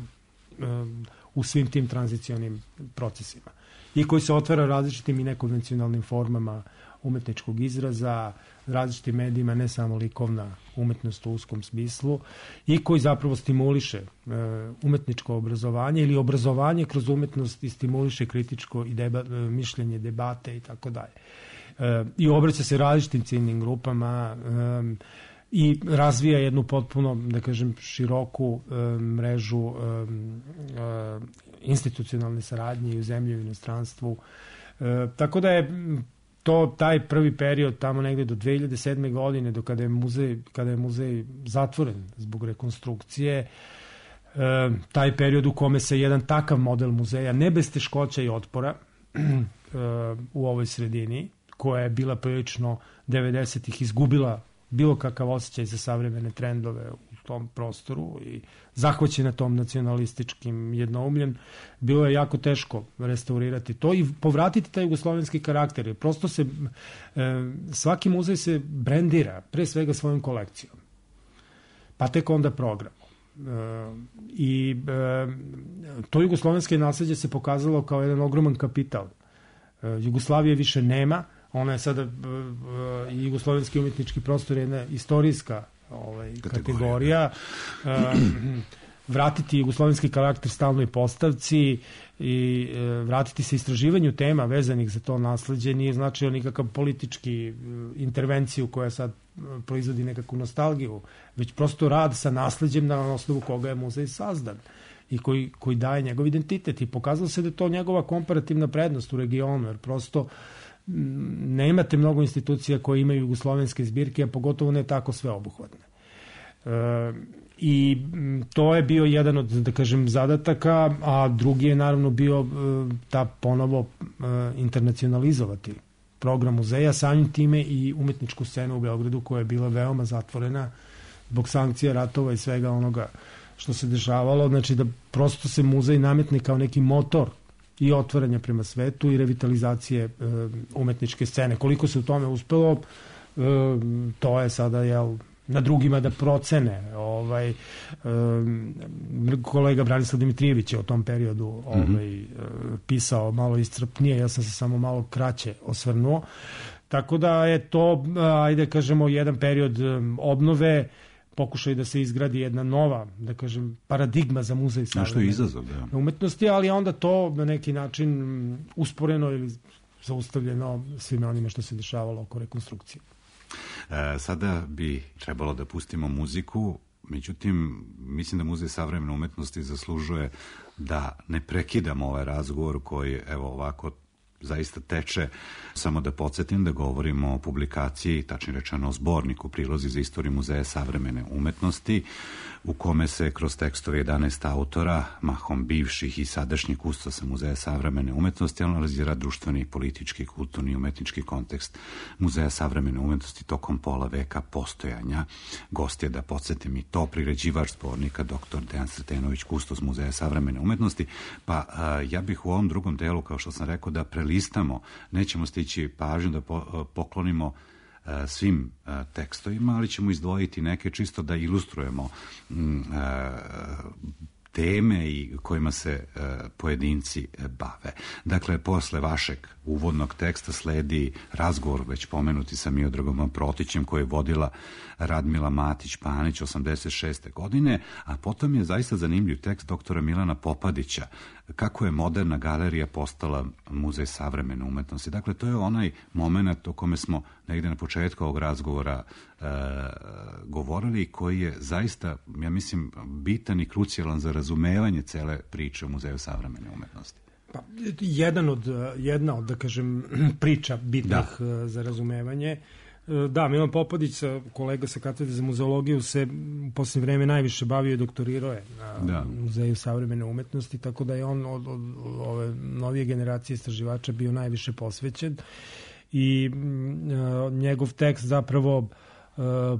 u svim tim tranzicionim procesima. I koji se otvara različitim i nekonvencionalnim formama umetničkog izraza, različitim medijima, ne samo likovna umetnost u uskom smislu, i koji zapravo stimuliše e, umetničko obrazovanje ili obrazovanje kroz umetnost i stimuliše kritičko i deba, e, mišljenje, debate i tako dalje. E, I obraća se različitim ciljnim grupama e, i razvija jednu potpuno, da kažem, široku e, mrežu e, e, institucionalne saradnje i u zemlji i u inostranstvu. E, tako da je to taj prvi period tamo negde do dve hiljade sedme godine, do kada je muzej, kada je muzej zatvoren zbog rekonstrukcije, taj period u kome se jedan takav model muzeja, ne bez teškoća i otpora u ovoj sredini, koja je bila prilično devedesetih izgubila bilo kakav osjećaj za savremene trendove u tom prostoru i zahvaćena tom nacionalističkim jednoumljem, bilo je jako teško restaurirati to i povratiti taj jugoslovenski karakter. Prosto se, svaki muzej se brendira pre svega svojom kolekcijom, pa tek onda program. I to jugoslovenske nasleđe se pokazalo kao jedan ogroman kapital. Jugoslavije više nema, ona je sada i jugoslovenski umetnički prostor je jedna istorijska ovaj, kategorija. Vratiti jugoslovenski karakter stalnoj postavci i vratiti se istraživanju tema vezanih za to nasleđe nije značio nikakav politički intervenciju koja sad proizvodi nekakvu nostalgiju, već prosto rad sa nasleđem na osnovu koga je muzej sazdan i koji, koji daje njegov identitet. I pokazalo se da je to njegova komparativna prednost u regionu, jer prosto ne imate mnogo institucija koje imaju jugoslovenske zbirke, a pogotovo ne tako sveobuhvatne. E, I to je bio jedan od, da kažem, zadataka, a drugi je naravno bio e, ta ponovo e, internacionalizovati program muzeja, samim time i umetničku scenu u Beogradu koja je bila veoma zatvorena zbog sankcija, ratova i svega onoga što se dešavalo. Znači da prosto se muzej nametne kao neki motor i otvaranja prema svetu i revitalizacije e, umetničke scene. Koliko se u tome uspelo, e, to je sada jel, na drugima da procene. Ovaj, e, kolega Branislav Dimitrijević je o tom periodu ovaj, e, pisao malo iscrpnije, ja sam se samo malo kraće osvrnuo. Tako da je to, ajde kažemo, jedan period obnove, pokušaj da se izgradi jedna nova, da kažem, paradigma za muzej savremene izazov, da. umetnosti, ali onda to na neki način usporeno ili zaustavljeno svime onime što se dešavalo oko rekonstrukcije. E, sada bi trebalo da pustimo muziku, međutim, mislim da Muzej savremene umetnosti zaslužuje da ne prekidamo ovaj razgovor koji, evo ovako, zaista teče. Samo da podsjetim da govorimo o publikaciji, tačnije rečeno o zborniku Prilozi za istoriju Muzeja savremene umetnosti, u kome se kroz tekstove jedanaest autora, mahom bivših i sadašnjih kustosa Muzeja savremene umetnosti, analizira društveni, politički, kulturni i umetnički kontekst Muzeja savremene umetnosti tokom pola veka postojanja. Gost je, da podsjetim i to, priređivač zbornika doktor Dejan Sretenović, kustos Muzeja savremene umetnosti. Pa a, ja bih u ovom drugom delu, kao što sam rekao, da prelistamo, nećemo stići pažnju da po, poklonimo a, svim a, tekstovima, ali ćemo izdvojiti neke čisto da ilustrujemo m, a, teme i kojima se e, pojedinci e, bave. Dakle, posle vašeg uvodnog teksta sledi razgovor već pomenuti sa Miodragom Protićem koji je vodila Radmila Matić-Panić osamdeset šeste godine, a potom je zaista zanimljiv tekst doktora Milana Popadića kako je moderna galerija postala Muzej savremene umetnosti. Dakle, to je onaj moment o kome smo negde na početku ovog razgovora e, govorili i koji je zaista, ja mislim, bitan i krucijalan za razumevanje cele priče o Muzeju savremene umetnosti. Pa, jedan od, jedna od, da kažem, priča bitnih da. za razumevanje. Da, Milan Popadić, kolega sa katedre za muzeologiju, se u posljednje vreme najviše bavio i doktorirao je na da. Muzeju savremene umetnosti, tako da je on od, od, od ove novije generacije istraživača bio najviše posvećen i uh, njegov tekst zapravo uh,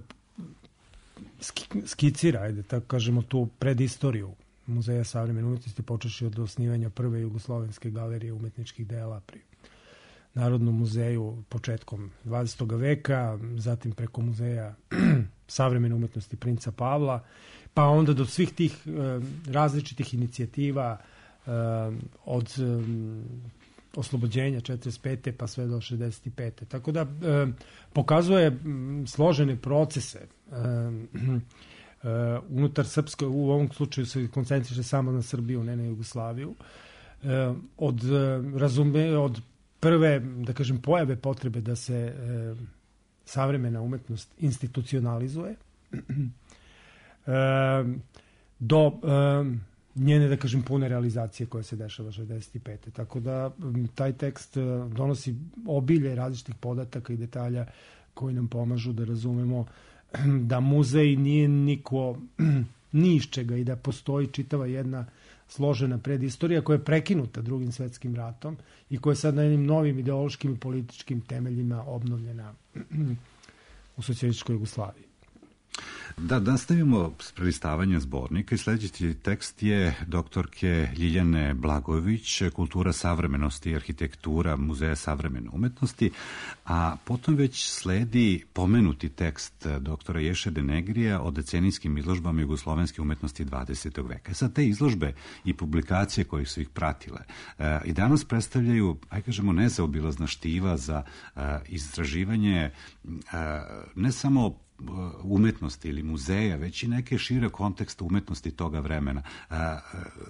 skicira, ajde, tako kažemo, tu predistoriju Muzeja savremene umetnosti, počeši od osnivanja prve jugoslovenske galerije umetničkih dela pri Narodnom muzeju početkom dvadesetog veka, zatim preko Muzeja savremene umetnosti Princa Pavla, pa onda do svih tih e, različitih inicijativa e, od e, oslobođenja četrdeset pete pa sve do šezdeset pete Tako da e, pokazuje m, složene procese e, e, unutar Srpske, u ovom slučaju se koncentriše samo na Srbiju, ne na Jugoslaviju, e, od e, razume, od prve, da kažem, pojave potrebe da se e, savremena umetnost institucionalizuje e, do e, njene, da kažem, pune realizacije koja se dešava šezdeset pete Tako da taj tekst donosi obilje različitih podataka i detalja koji nam pomažu da razumemo da muzej nije niko ni iz čega i da postoji čitava jedna složena predistorija koja je prekinuta Drugim svetskim ratom i koja je sad na jednim novim ideološkim i političkim temeljima obnovljena u socijalističkoj Jugoslaviji. Da, nastavimo s prelistavanjem zbornika i sljedeći tekst je doktorke Ljiljane Blagojević, Kultura savremenosti i arhitektura Muzeja savremene umetnosti, a potom već sledi pomenuti tekst doktora Ješe Denegrija o decenijskim izložbama jugoslovenske umetnosti dvadesetog veka. Sad te izložbe i publikacije koje su ih pratile e, i danas predstavljaju, aj kažemo, nezaobilazna štiva za e, istraživanje e, ne samo umetnosti ili muzeja, već i neke šire kontekste umetnosti toga vremena. A,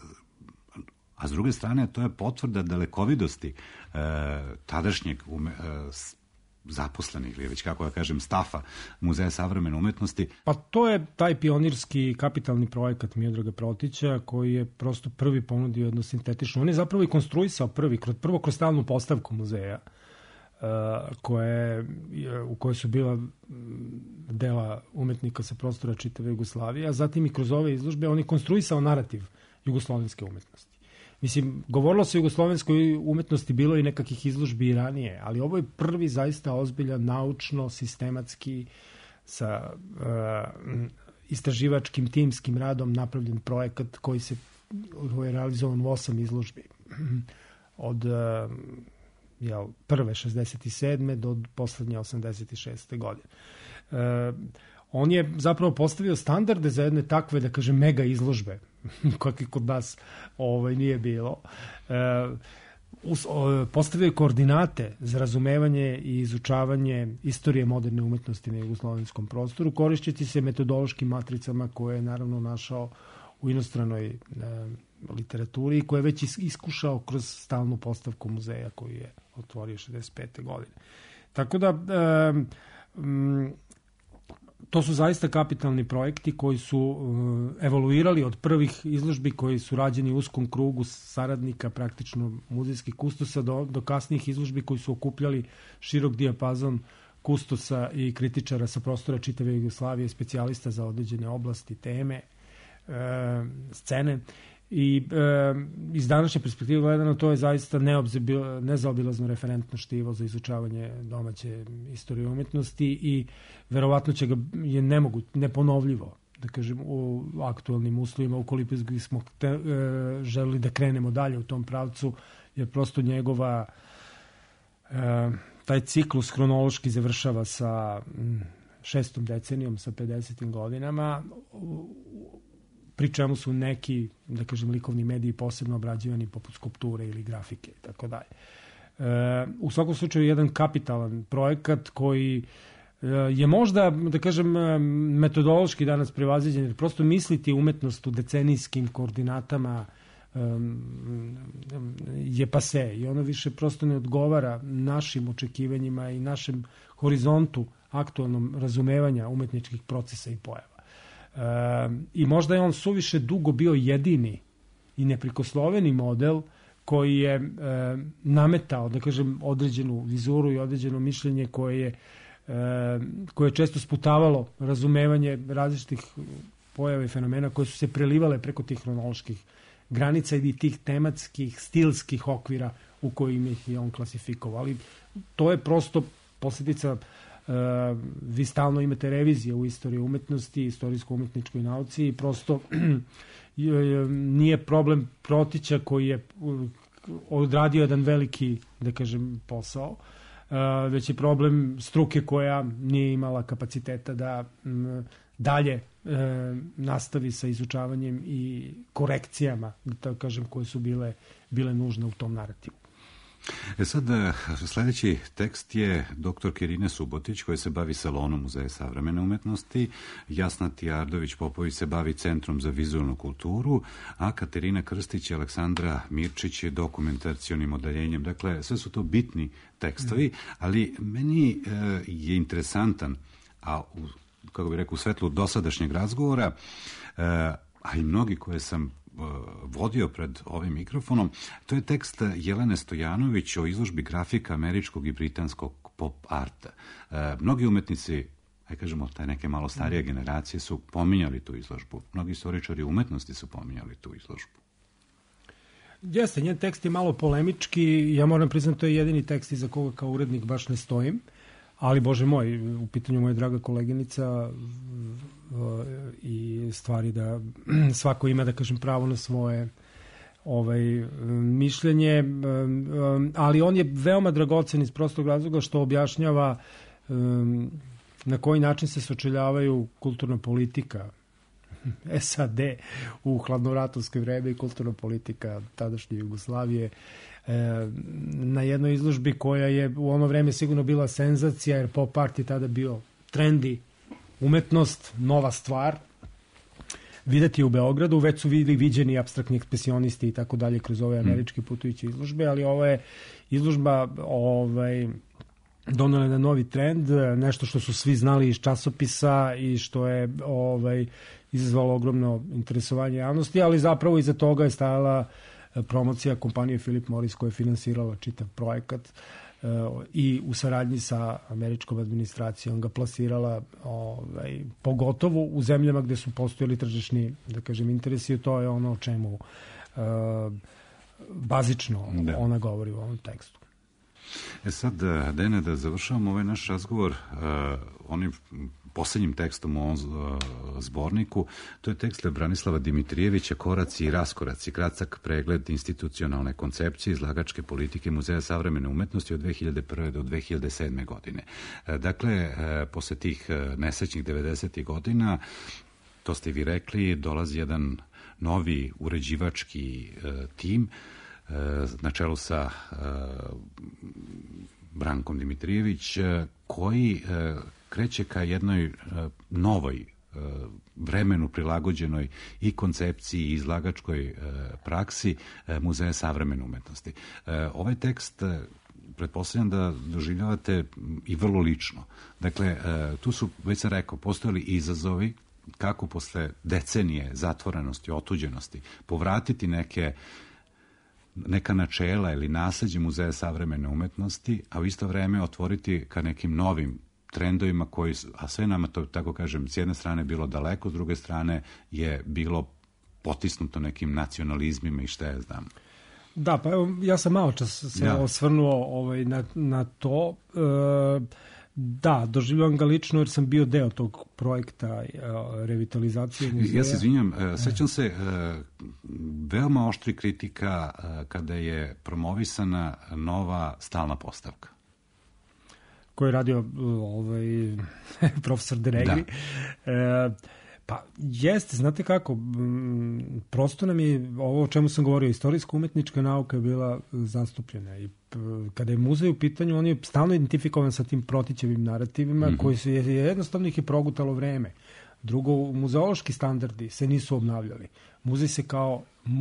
a s druge strane, to je potvrda dalekovidosti a, tadašnjeg ume, a, zaposlenih, ili već kako ja kažem, stafa Muzeja savremene umetnosti. Pa to je taj pionirski kapitalni projekat Miodraga Protića koji je prosto prvi ponudio jedno sintetično. On je zapravo i konstruisao prvi, prvo kroz stalnu postavku muzeja, koje, u kojoj su bila dela umetnika sa prostora čitave Jugoslavije, a zatim i kroz ove izložbe on je konstruisao narativ jugoslovenske umetnosti. Mislim, govorilo se o jugoslovenskoj umetnosti, bilo i nekakvih izložbi i ranije, ali ovo je prvi zaista ozbiljan naučno, sistematski, sa uh, istraživačkim timskim radom napravljen projekat koji se koji je realizovan u osam izložbi. Od uh, jel, prve šezdeset sedme do poslednje osamdeset šeste godine. E, on je zapravo postavio standarde za jedne takve, da kažem, mega izložbe, kakvi kod nas ovaj, nije bilo. E, us, o, postavio je koordinate za razumevanje i izučavanje istorije moderne umetnosti na jugoslovenskom prostoru, koristeći se metodološkim matricama koje je naravno našao u inostranoj e, literaturi i koje je već iskušao kroz stalnu postavku muzeja koju je otvorio šezdeset pete godine. Tako da e, m, to su zaista kapitalni projekti koji su e, evoluirali od prvih izložbi koji su rađeni u uskom krugu saradnika, praktično muzejskih kustosa, do, do kasnijih izložbi koji su okupljali širok dijapazon kustosa i kritičara sa prostora čitave Jugoslavije, specijalista za određene oblasti, teme, e, scene. I e, iz današnje perspektive gledano to je zaista nezaobilazno referentno štivo za izučavanje domaće istorije umetnosti i verovatno će ga je nemoguć, neponovljivo, da kažem, u aktualnim uslovima ukoliko smo te, e, želeli da krenemo dalje u tom pravcu, jer prosto njegova e, taj ciklus hronološki završava sa m, šestom decenijom, sa pedesetim godinama, pri čemu su neki, da kažem, likovni mediji posebno obrađivani poput skulpture ili grafike i tako dalje. U svakom slučaju jedan kapitalan projekat koji e, je možda, da kažem, metodološki danas prevaziđen, jer prosto misliti umetnost u decenijskim koordinatama e, je pase i ono više prosto ne odgovara našim očekivanjima i našem horizontu aktualnom razumevanja umetničkih procesa i pojava. E, i možda je on suviše dugo bio jedini i neprikosloveni model koji je e, nametao, da kažem, određenu vizuru i određeno mišljenje koje je, e, koje je često sputavalo razumevanje različitih pojava i fenomena koje su se prelivale preko tih hronoloških granica i tih tematskih, stilskih okvira u kojim ih je on klasifikovao. Ali to je prosto posljedica. Uh, vi stalno imate revizije u istoriji umetnosti, istorijsko-umetničkoj nauci i prosto nije problem Protića koji je odradio jedan veliki, da kažem, posao, uh, već je problem struke koja nije imala kapaciteta da um, dalje uh, nastavi sa izučavanjem i korekcijama, da tako kažem, koje su bile, bile nužne u tom narativu. E sad, sljedeći tekst je doktor Irine Subotić koji se bavi salonom Muzeja savremene umetnosti, Jasna Tijardović-Popović se bavi Centrom za vizualnu kulturu, a Katerina Krstić i Aleksandra Mirčić je dokumentacionim odeljenjem. Dakle, sve su to bitni tekstovi, ali meni je interesantan, a u, kako bih rekao, u svetlu dosadašnjeg razgovora, a i mnogi koje sam vodio pred ovim mikrofonom, to je tekst Jelene Stojanović o izložbi grafika američkog i britanskog pop arta. E, mnogi umetnici aj kažemo, taj neke malo starije generacije su pominjali tu izložbu. Mnogi istoričari umetnosti su pominjali tu izložbu. Jeste, njen tekst je malo polemički, ja moram priznati, to je jedini tekst iza koga kao urednik baš ne stojim, ali bože moj, u pitanju moja draga koleginica i stvari da svako ima, da kažem, pravo na svoje ovaj, mišljenje, ali on je veoma dragocen iz prostog razloga što objašnjava na koji način se sučeljavaju kulturna politika S A D u hladnoratovske vreme i kulturna politika tadašnje Jugoslavije na jednoj izložbi koja je u ono vreme sigurno bila senzacija, jer pop art je tada bio trendi, umetnost, nova stvar. Videti u Beogradu, već su bili viđeni apstraktni ekspresionisti i tako dalje kroz ove američke putujuće izložbe, ali ovo je izložba ovaj, donela je na novi trend, nešto što su svi znali iz časopisa i što je ovaj, izazvalo ogromno interesovanje javnosti, ali zapravo iza toga je stajala promocija kompanije Philip Morris koja je finansirala čitav projekat i u saradnji sa američkom administracijom ga plasirala ovaj, pogotovo u zemljama gde su postojali tržišni, da kažem, interesi, i to je ono o čemu uh, bazično da. Ona govori u ovom tekstu. E sad, Dene, da završavamo ovaj naš razgovor uh, onim posljednjim tekstom u ovom uh, zborniku. To je tekst Branislava Dimitrijevića, Koraci i raskoraci, kratak pregled institucionalne koncepcije izlagačke politike Muzeja savremene umetnosti od dve hiljade prve do dve hiljade sedme godine. Uh, dakle, uh, posle tih uh, nesrećnih devedesetih godina, to ste vi rekli, dolazi jedan novi uređivački uh, tim uh, na čelu sa uh, Brankom Dimitrijević, uh, koji uh, kreće ka jednoj uh, novoj uh, vremenu prilagođenoj i koncepciji i izlagačkoj uh, praksi uh, Muzeja savremene umetnosti. Uh, ovaj tekst uh, pretpostavljam da doživljavate i vrlo lično. Dakle, uh, tu su, već sam rekao, postojali izazovi kako posle decenije zatvorenosti, otuđenosti, povratiti neke neka načela ili nasleđe Muzeja savremene umetnosti, a u isto vreme otvoriti ka nekim novim trendovima koji, a sve nama to, tako kažem, s jedne strane bilo daleko, s druge strane je bilo potisnuto nekim nacionalizmima i šta ja znam. Da, pa evo, ja sam malo čas se ja. osvrnuo ovaj, na, na to. E, da, doživljavam ga lično jer sam bio deo tog projekta e, revitalizacije muzeja. Ja se izvinjam, sećam se e, veoma oštri kritika e, kada je promovisana nova stalna postavka koji je radio ovaj, profesor Deregli. E, pa jeste, znate kako, m, prosto nam je ovo o čemu sam govorio, istorijsko-umetnička nauka je bila zastupljena i p, kada je muzej u pitanju, on je stalno identifikovan sa tim Protićevim narativima, mm-hmm. koji su je, jednostavno ih je progutalo vreme. Drugo, muzeološki standardi se nisu obnavljali. Muzej se kao,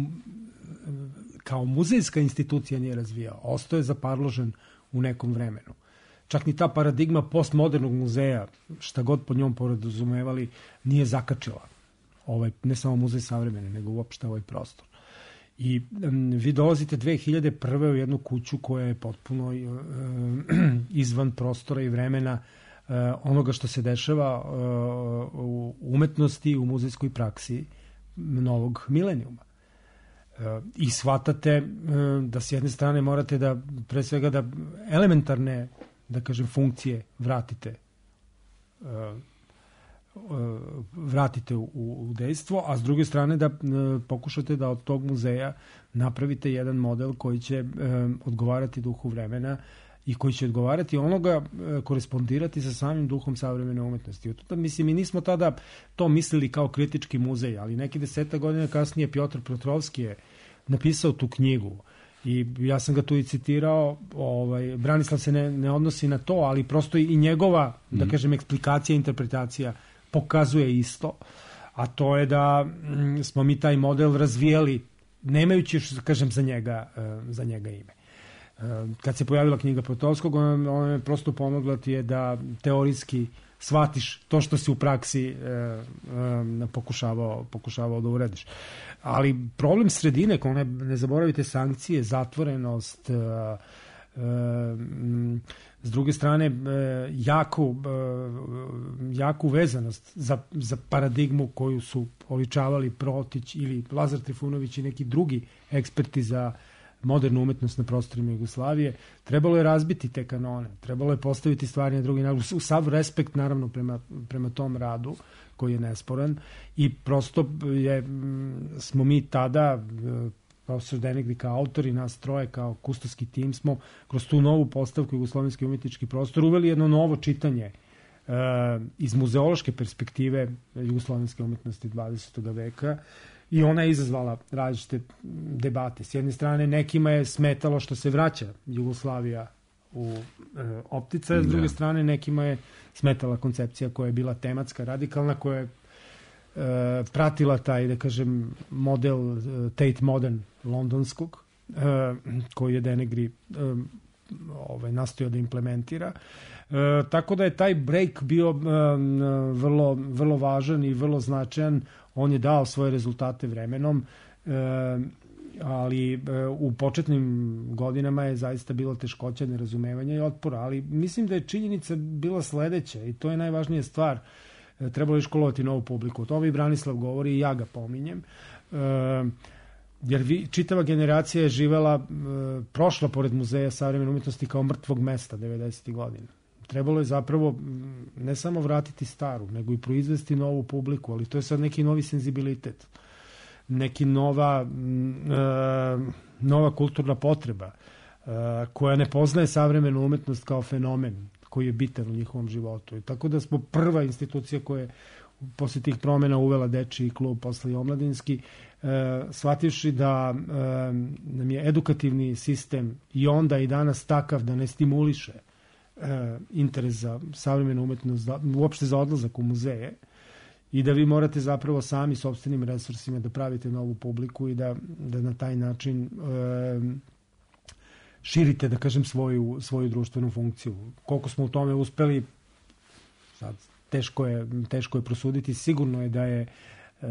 kao muzejska institucija nije razvijao. Ostao je zaparložen u nekom vremenu. Čak ni ta paradigma postmodernog muzeja, šta god pod njom porazumevali, nije zakačila ovaj, ne samo muzej savremene, nego uopšte ovaj prostor. I um, vi dolazite dve hiljade prve u jednu kuću koja je potpuno uh, izvan prostora i vremena uh, onoga što se dešava uh, u umetnosti i u muzejskoj praksi novog milenijuma. Uh, I shvatate uh, da s jedne strane morate da, pre svega da elementarne, da kažem, funkcije vratite uh, uh, vratite u, u dejstvo, a s druge strane da uh, pokušate da od tog muzeja napravite jedan model koji će uh, odgovarati duhu vremena i koji će odgovarati onoga, uh, korespondirati sa samim duhom savremene umetnosti. Otuda, mislim, mi nismo tada to mislili kao kritički muzej, ali neki deseta godina kasnije Piotr Petrovski je napisao tu knjigu. I ja sam ga tu i citirao, ovaj, Branislav se ne, ne odnosi na to, ali prosto i njegova, mm. da kažem, eksplikacija, interpretacija pokazuje isto, a to je da m, smo mi taj model razvijali, nemajući, što kažem, za njega, za njega ime. Kad se pojavila knjiga Potovskog, ona, ona je prosto pomogla ti je da teorijski shvatiš to što si u praksi e, e, pokušavao, pokušavao da uradiš. Ali problem sredine, ko ne, ne zaboravite sankcije, zatvorenost, e, S druge strane, jaku, jaku vezanost za, za paradigmu koju su oličavali Protić ili Lazar Trifunović i neki drugi eksperti za modernu umetnost na prostorima Jugoslavije. Trebalo je razbiti te kanone, trebalo je postaviti stvari na drugi način, u sav respekt naravno prema, prema tom radu koji je nesporan i prosto je, smo mi tada, profesor Denegri kao autor i nas troje kao kustovski tim, smo kroz tu novu postavku Jugoslovenski umetnički prostor uveli jedno novo čitanje uh, iz muzeološke perspektive jugoslovenske umetnosti dvadesetog veka i ona je izazvala različite debate. S jedne strane, nekima je smetalo što se vraća Jugoslavija u e, optica, s druge strane, nekima je smetala koncepcija koja je bila tematska, radikalna, koja je e, pratila taj, da kažem, model e, Tate Modern londonskog, e, koji je Denegri e, ovaj, nastojao da implementira. E, tako da je taj break bio e, vrlo, vrlo važan i vrlo značajan. On je dao svoje rezultate vremenom, e, ali e, u početnim godinama je zaista bilo teškoća, nerazumevanja i otpora, ali mislim da je činjenica bila sledeća i to je najvažnija stvar. E, trebalo je školovati novu publiku. O tome i Branislav govori i ja ga pominjem. E, jer vi, čitava generacija je živela, e, prošla pored Muzeja savremene umetnosti kao mrtvog mesta devedesetih godina. Trebalo je zapravo ne samo vratiti staru, nego i proizvesti novu publiku, ali to je sad neki novi senzibilitet, neki nova, e, nova kulturna potreba e, koja ne poznaje savremenu umetnost kao fenomen koji je bitan u njihovom životu. I tako da smo prva institucija koja je posle tih promjena uvela dečiji klub, posle i omladinski, e, shvativši da e, nam je edukativni sistem i onda i danas takav da ne stimuliše interes za savremenu umetnost, uopšte za odlazak u muzeje i da vi morate zapravo sami sopstvenim resursima da pravite novu publiku i da, da na taj način e, širite, da kažem, svoju, svoju društvenu funkciju. Koliko smo u tome uspeli, sad teško je, teško je prosuditi. Sigurno je da je e,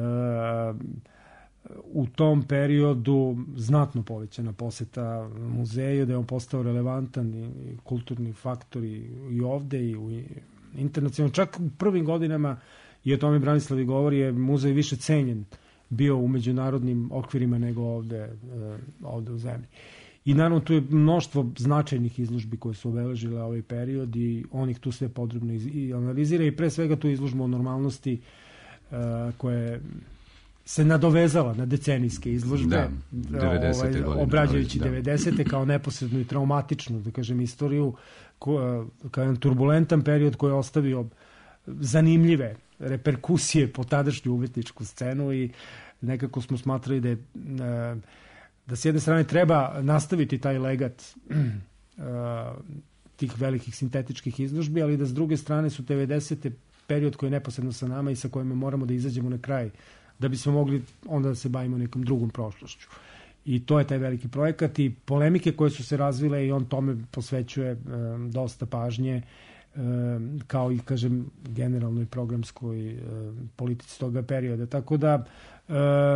u tom periodu znatno povećana poseta muzeju, da je on postao relevantan i kulturni faktor i ovde i u internacionalno. Čak u prvim godinama, i o tome Branislav i govori, je muzej više cenjen bio u međunarodnim okvirima nego ovde, ovde u zemlji. I naravno tu je mnoštvo značajnih izložbi koje su obeležile ovaj period i on ih tu sve podrobno i analizira i pre svega tu izložbu o normalnosti koje se nadovezala na decenijske izložbe, da, devedesete ovaj, obrađajući da. devedesete kao neposrednu i traumatičnu, da kažem, istoriju, ko, kao jedan turbulentan period koji je ostavio zanimljive reperkusije po tadašnju umetničku scenu i nekako smo smatrali da je, da s jedne strane treba nastaviti taj legat tih velikih sintetičkih izložbi, ali da s druge strane su devedesete period koji je neposredno sa nama i sa kojim moramo da izađemo na kraj da bismo mogli onda da se bavimo nekom drugom prošlošću. I to je taj veliki projekat i polemike koje su se razvile i on tome posvećuje e, dosta pažnje, e, kao i, kažem, generalnoj programskoj e, politici toga perioda. Tako da e,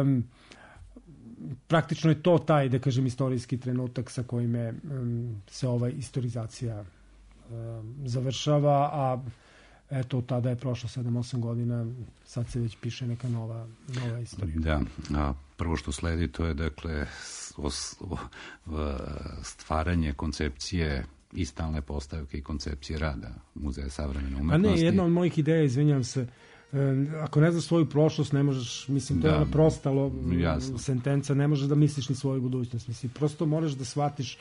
praktično je to taj, da kažem, istorijski trenutak sa kojim je, se ova istorizacija e, završava, a eto, tada je prošlo sedam osam godina, sad se već piše neka nova, nova istorija. Da, a prvo što sledi to je, dakle, os, o, stvaranje koncepcije i stalne postavke i koncepcije rada Muzeja savremene umetnosti. A ne, jedna od mojih ideja, izvinjam se, ako ne znaš svoju prošlost, ne možeš, mislim, to da, je ona prosta lo, sentenca, ne možeš da misliš ni svoju budućnost. Mislim, prosto moraš da shvatiš,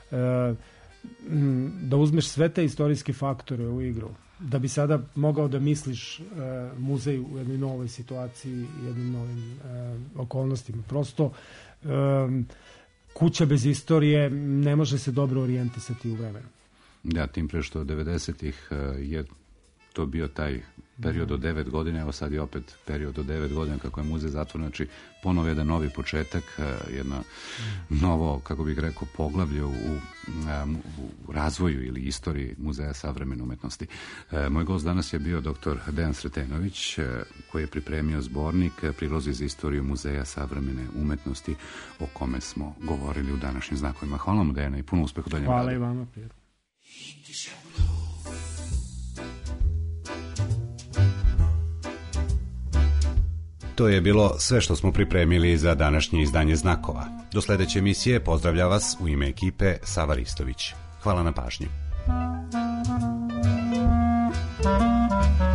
da uzmeš sve te istorijske faktore u igru, da bi sada mogao da misliš uh, muzej u jednoj novoj situaciji i jednim novim uh, okolnostima. Prosto um, kuća bez istorije ne može se dobro orijentisati u vremenu. Da, tim pre što devedesetih uh, je to bio taj period od devet godina, evo sad je opet period od devet godina kako je muzej zatvoren, znači ponovo jedan novi početak, jedno novo, kako bih rekao, poglavlje u, u razvoju ili istoriji Muzeja savremene umetnosti. Moj gost danas je bio doktor Dejan Sretenović, koji je pripremio zbornik Prilozi za istoriju Muzeja savremene umetnosti, o kome smo govorili u današnjim znakovima. Hvala vam, Dejana, i puno uspeha u daljem radu. Hvala i vama, prijatno. To je bilo sve što smo pripremili za današnje izdanje Znakova. Do sledeće emisije pozdravlja vas u ime ekipe Sava Ristović. Hvala na pažnji.